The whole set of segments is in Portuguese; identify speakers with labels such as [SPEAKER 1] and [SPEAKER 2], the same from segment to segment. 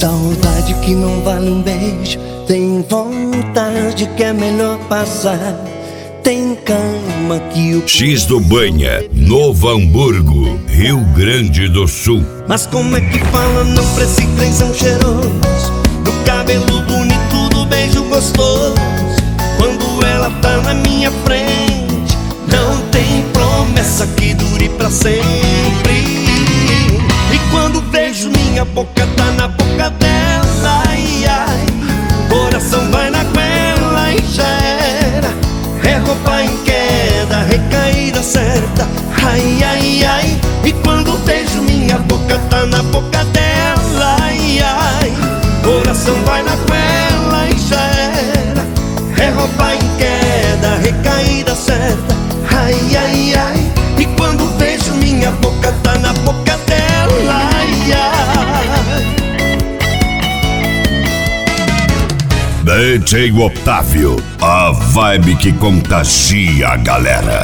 [SPEAKER 1] Saudade que não vale um beijo, tem vontade que é melhor passar. Tem cama que o
[SPEAKER 2] X do Banha, Novo Hamburgo, Rio Grande do Sul.
[SPEAKER 1] Mas como é que fala não pra esse trenzão cheiroso, do cabelo bonito, do beijo gostoso? Quando ela tá na minha frente, não tem promessa que dure pra sempre. E quando vejo minha boca tá na boca dela, ai ai, coração vai na goela e já era. É roupa em queda, recaída certa, ai ai ai. E quando vejo minha boca tá na boca dela, ai ai, coração vai na goela e já era. É roupa em queda, recaída certa, ai ai ai. E quando vejo minha boca tá na boca dela, ai ai.
[SPEAKER 2] DJ Otávio, a vibe que contagia a galera.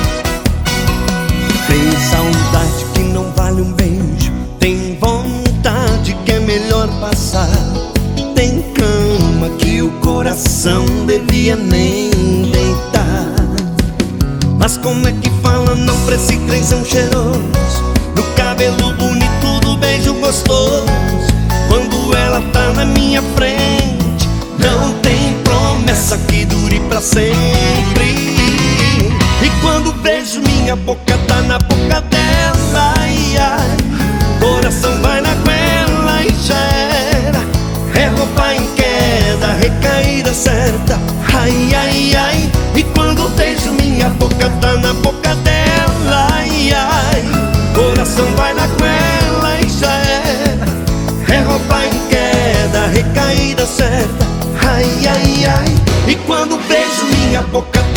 [SPEAKER 1] Tem saudade que não vale um beijo, tem vontade que é melhor passar. Tem cama que o coração devia nem deitar. Mas como é que fala não pra esse trenzão cheiroso, do cabelo bonito, do beijo gostoso? Quando ela tá na minha frente, não tem promessa que dure pra sempre. E quando vejo minha boca tá na boca dela, ai ai, coração vai na goela e já era. É roupa em queda, recaída certa, ai ai ai. E quando vejo minha boca tá na boca dela, ai ai, coração vai na goela e já era. É roupa em queda, recaída certa, ai ai ai. E quando vejo minha boca